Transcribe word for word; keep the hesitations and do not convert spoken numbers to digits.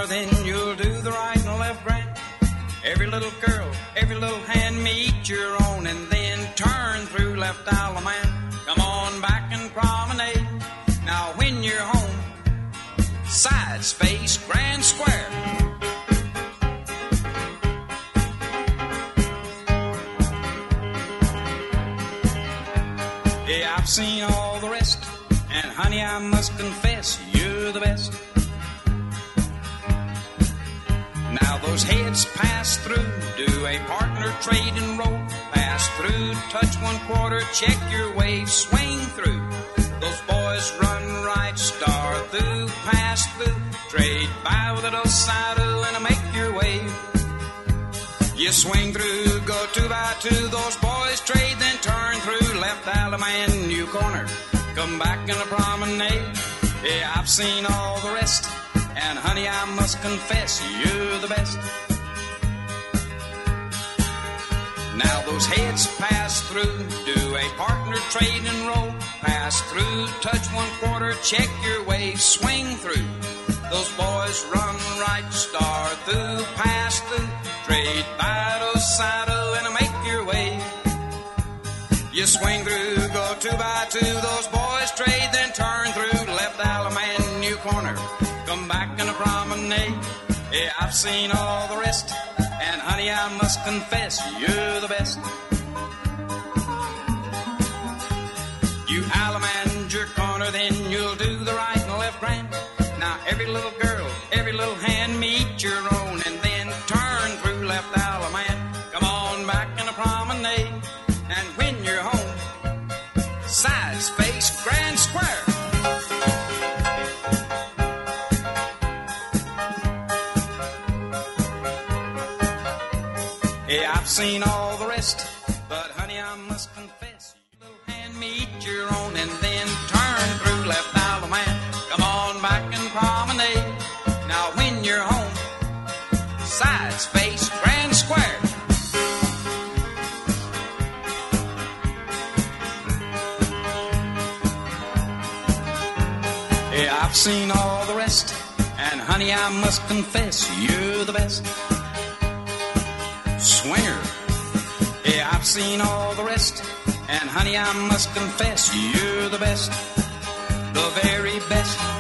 corner, then you'll do the right and left grand. Every little girl, every little hand, meet your own, and then turn through left Alaman. Come on back and promenade. Now when you're home, sides face Grand Square. Yeah, I've seen all the rest, and honey, I must confess, you're the best. Now those heads pass through, do a partner trade and roll. Pass through, touch one quarter, check your wave, swing through. Those boys run right, star through, pass through. Trade by with a dos side and make your wave. You swing through, go two by two. Those boys trade, then turn through. Left Alaman, new corner. Come back in a promenade. Yeah, I've seen all the rest. And honey, I must confess, you're the best. Now those heads pass through, do a partner trade and roll. Pass through, touch one quarter, check your wave, swing through. Those boys run right, star through, pass through. Trade by dos side and make your wave. You swing through, go two by two. Those boys trade, then turn through. Left Alaman, new corner. Come back in a promenade. Yeah, I've seen all the rest. And honey, I must confess, you're the best. You Alaman your corner, then you'll do the right and left grand. Now every little girl, every little hand, meet your own, and then turn through left Alaman. Come on back in a promenade. And when you're home, sides face Grand Square. Yeah, I've seen all the rest, but honey, I must confess, you little hand, meet your own, and then turn through left Alaman. Come on back and promenade. Now when you're home, sides face Grand Square. Yeah, I've seen all the rest, and honey, I must confess, you're the best. Swinger. Yeah, I've seen all the rest, and honey, I must confess, you're the best. The very best.